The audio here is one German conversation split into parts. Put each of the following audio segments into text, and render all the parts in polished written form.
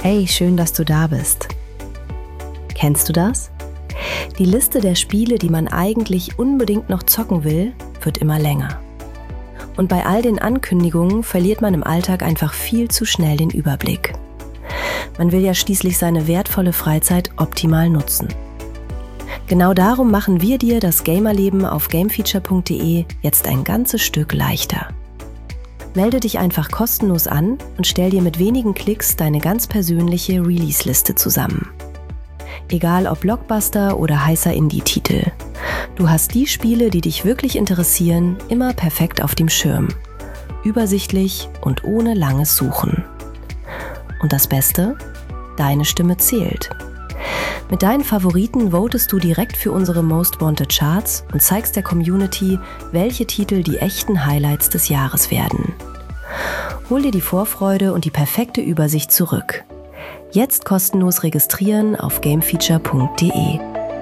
Hey, schön, dass du da bist. Kennst du das? Die Liste der Spiele, die man eigentlich unbedingt noch zocken will, wird immer länger. Und bei all den Ankündigungen verliert man im Alltag einfach viel zu schnell den Überblick. Man will ja schließlich seine wertvolle Freizeit optimal nutzen. Genau darum machen wir dir das Gamerleben auf gamefeature.de jetzt ein ganzes Stück leichter. Melde dich einfach kostenlos an und stell dir mit wenigen Klicks deine ganz persönliche Release-Liste zusammen. Egal ob Blockbuster oder heißer Indie-Titel. Du hast die Spiele, die dich wirklich interessieren, immer perfekt auf dem Schirm. Übersichtlich und ohne langes Suchen. Und das Beste? Deine Stimme zählt. Mit deinen Favoriten votest du direkt für unsere Most Wanted Charts und zeigst der Community, welche Titel die echten Highlights des Jahres werden. Hol dir die Vorfreude und die perfekte Übersicht zurück. Jetzt kostenlos registrieren auf gamefeature.de.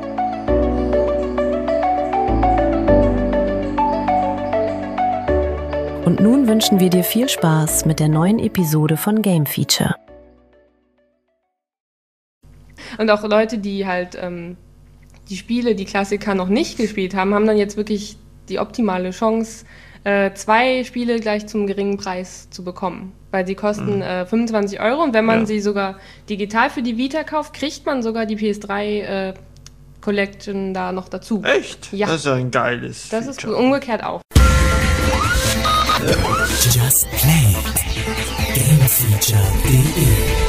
Und nun wünschen wir dir viel Spaß mit der neuen Episode von Game Feature. Und auch Leute, die halt die Spiele, die Klassiker noch nicht gespielt haben, haben dann jetzt wirklich die optimale Chance, 2 Spiele gleich zum geringen Preis zu bekommen. Weil sie kosten 25 €, und wenn man sie sogar digital für die Vita kauft, kriegt man sogar die PS3 Collection da noch dazu. Echt? Ja. Das ist ja ein geiles Das Feature. ist umgekehrt auch. Just Play. Gamefeature.de.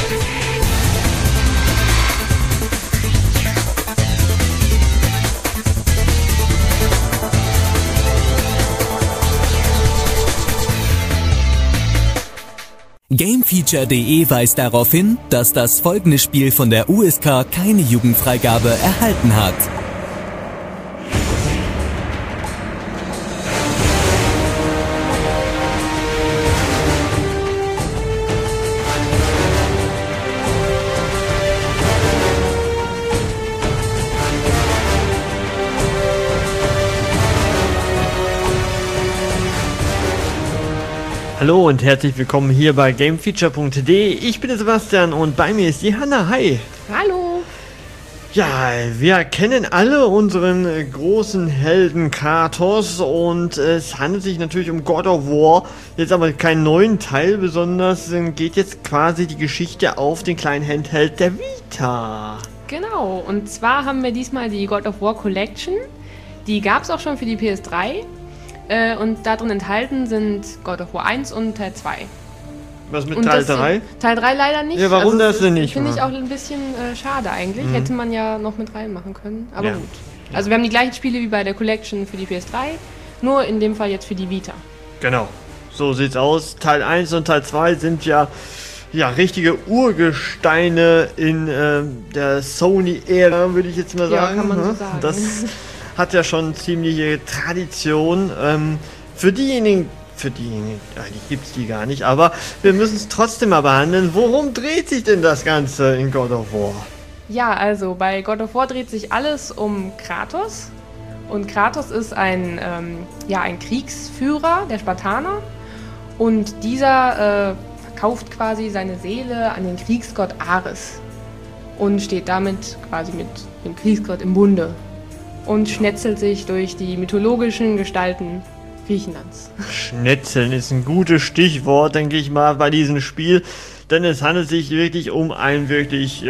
Gamefeature.de weist darauf hin, dass das folgende Spiel von der USK keine Jugendfreigabe erhalten hat. Hallo und herzlich willkommen hier bei gamefeature.de. Ich bin der Sebastian und bei mir ist die Hanna. Hi! Hallo! Ja, wir kennen alle unseren großen Helden Kratos und es handelt sich natürlich um God of War. Jetzt aber keinen neuen Teil, besonders geht jetzt quasi die Geschichte auf den kleinen Handheld der Vita. Genau, und zwar haben wir diesmal die God of War Collection. Die gab es auch schon für die PS3. Und darin enthalten sind God of War 1 und Teil 2. Was mit Teil 3? Teil 3 leider nicht. Ja, warum das denn nicht? Finde ich auch ein bisschen schade eigentlich. Hätte man ja noch mit reinmachen können. Aber gut. Also wir haben die gleichen Spiele wie bei der Collection für die PS3, nur in dem Fall jetzt für die Vita. Genau, so sieht's aus. Teil 1 und Teil 2 sind ja richtige Urgesteine in der Sony-Ära, würde ich jetzt mal sagen. Ja, kann man so sagen. Das hat ja schon ziemliche Tradition. Für diejenigen, eigentlich gibt es die gar nicht, aber wir müssen es trotzdem mal behandeln. Worum dreht sich denn das Ganze in God of War? Ja, also bei God of War dreht sich alles um Kratos. Und Kratos ist ein Kriegsführer der Spartaner. Und dieser verkauft quasi seine Seele an den Kriegsgott Ares. Und steht damit quasi mit dem Kriegsgott im Bunde. Und schnetzelt sich durch die mythologischen Gestalten Griechenlands. Schnetzeln ist ein gutes Stichwort, denke ich mal, bei diesem Spiel. Denn es handelt sich wirklich um ein wirklich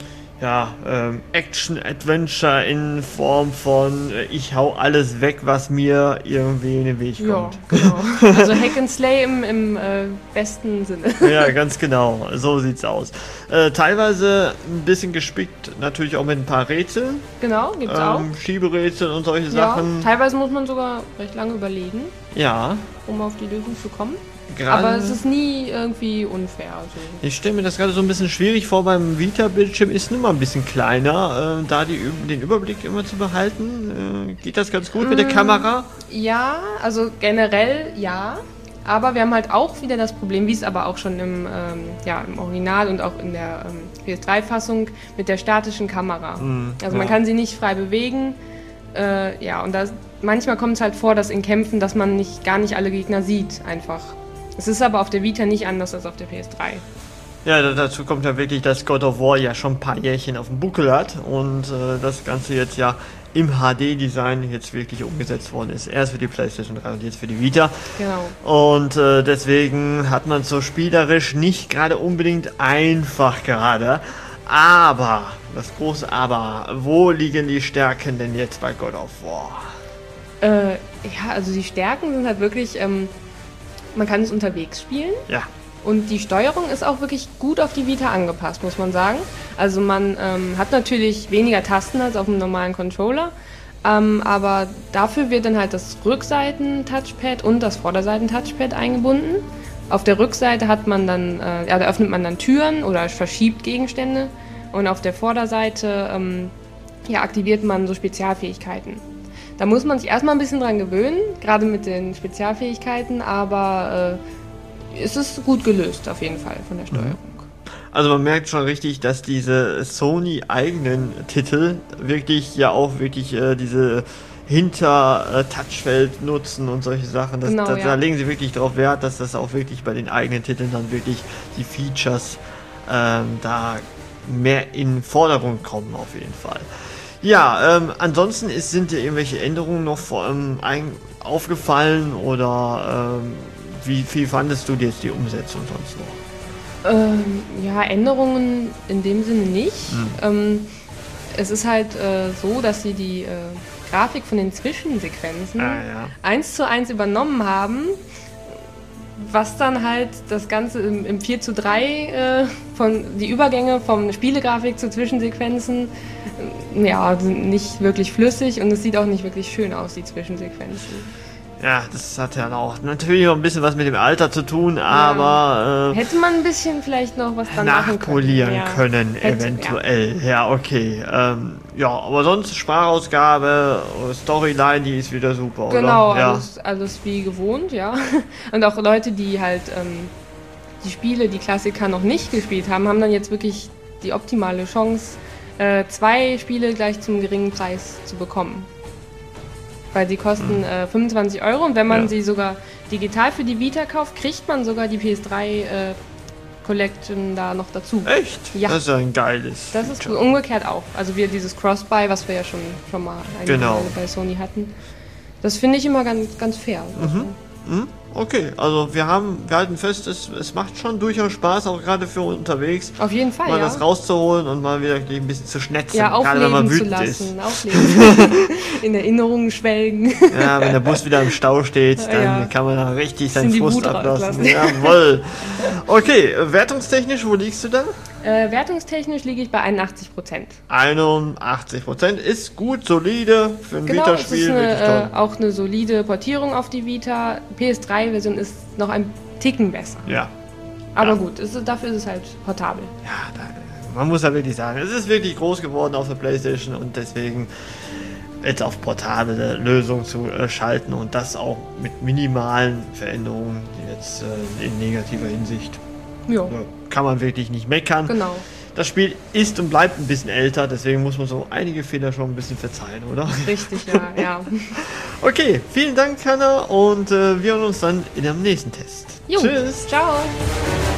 Action-Adventure in Form von ich hau alles weg, was mir irgendwie in den Weg kommt. Ja, genau. Also Hack and Slay im besten Sinne. Ja, ganz genau. So sieht's aus. Teilweise ein bisschen gespickt, natürlich auch mit ein paar Rätseln. Genau, gibt's auch. Schieberätsel und solche Sachen. Teilweise muss man sogar recht lange überlegen, um auf die Lösung zu kommen. Aber es ist nie irgendwie unfair. Also. Ich stelle mir das gerade so ein bisschen schwierig vor, beim Vita-Bildschirm ist nun mal ein bisschen kleiner, da den Überblick immer zu behalten. Geht das ganz gut mit der Kamera? Ja, also generell ja. Aber wir haben halt auch wieder das Problem, wie es aber auch schon im Original und auch in der PS3-Fassung mit der statischen Kamera. Also man kann sie nicht frei bewegen. Und manchmal kommt es halt vor, dass in Kämpfen, dass man gar nicht alle Gegner sieht, einfach. Es ist aber auf der Vita nicht anders als auf der PS3. Ja, dazu kommt ja wirklich, dass God of War ja schon ein paar Jährchen auf dem Buckel hat und das Ganze jetzt ja im HD-Design jetzt wirklich umgesetzt worden ist. Erst für die PlayStation 3 und jetzt für die Vita. Genau. Und deswegen hat man so spielerisch nicht gerade unbedingt einfach gerade. Aber, das große Aber, wo liegen die Stärken denn jetzt bei God of War? Ja, also die Stärken sind halt wirklich, man kann es unterwegs spielen. Ja. Und die Steuerung ist auch wirklich gut auf die Vita angepasst, muss man sagen. Also man hat natürlich weniger Tasten als auf einem normalen Controller, aber dafür wird dann halt das Rückseiten-Touchpad und das Vorderseiten-Touchpad eingebunden. Auf der Rückseite hat man dann, da öffnet man dann Türen oder verschiebt Gegenstände und auf der Vorderseite aktiviert man so Spezialfähigkeiten. Da muss man sich erstmal ein bisschen dran gewöhnen, gerade mit den Spezialfähigkeiten, aber es ist gut gelöst auf jeden Fall von der Steuerung. Also man merkt schon richtig, dass diese Sony-eigenen Titel wirklich ja auch wirklich diese Hinter-Touchfeld nutzen und solche Sachen. Da legen sie wirklich darauf Wert, dass das auch wirklich bei den eigenen Titeln dann wirklich die Features da mehr in den Vordergrund kommen auf jeden Fall. Ja, ansonsten sind dir irgendwelche Änderungen noch aufgefallen oder wie fandest du jetzt die Umsetzung sonst noch? Ja, Änderungen in dem Sinne nicht. Es ist halt so, dass sie die Grafik von den Zwischensequenzen 1:1 übernommen haben, was dann halt das Ganze im 4:3 von die Übergänge von Spielegrafik zu Zwischensequenzen sind nicht wirklich flüssig und es sieht auch nicht wirklich schön aus, die Zwischensequenzen. Ja, das hat ja auch natürlich noch ein bisschen was mit dem Alter zu tun, aber hätte man ein bisschen vielleicht noch was dann nachpolieren können, eventuell. Ja, okay. Aber sonst Sprachausgabe, Storyline, die ist wieder super, genau, oder? Genau, alles wie gewohnt, ja. Und auch Leute, die halt die Spiele, die Klassiker noch nicht gespielt haben, haben dann jetzt wirklich die optimale Chance, 2 Spiele gleich zum geringen Preis zu bekommen. Weil sie kosten 25 € und wenn man sie sogar digital für die Vita kauft, kriegt man sogar die PS3 Collection da noch dazu. Echt? Ja. Das ist ja ein geiles Das ist umgekehrt auch. Also wir dieses Cross-Buy, was wir ja schon mal bei Sony hatten. Das finde ich immer ganz, ganz fair. Okay, also wir halten fest, es macht schon durchaus Spaß, auch gerade für unterwegs. Auf jeden Fall, mal das rauszuholen und mal wieder ein bisschen zu schnetzen, gerade wenn man wütend ist. In Erinnerungen schwelgen. Ja, wenn der Bus wieder im Stau steht, dann kann man da richtig seinen Frust ablassen. Jawohl. Okay, wertungstechnisch, wo liegst du da? Wertungstechnisch liege ich bei 81%. 81% ist gut, solide für ein Vita-Spiel. Genau, auch eine solide Portierung auf die Vita. PS3-Version ist noch ein Ticken besser. Ja. Aber gut, dafür ist es halt portabel. Ja, man muss ja wirklich sagen, es ist wirklich groß geworden auf der PlayStation und deswegen jetzt auf portable Lösungen zu schalten und das auch mit minimalen Veränderungen jetzt in negativer Hinsicht. Ja. Kann man wirklich nicht meckern. Genau. Das Spiel ist und bleibt ein bisschen älter, deswegen muss man so einige Fehler schon ein bisschen verzeihen, oder? Richtig, ja. Okay, vielen Dank, Hanna, und wir hören uns dann in dem nächsten Test. Jo. Tschüss. Ciao.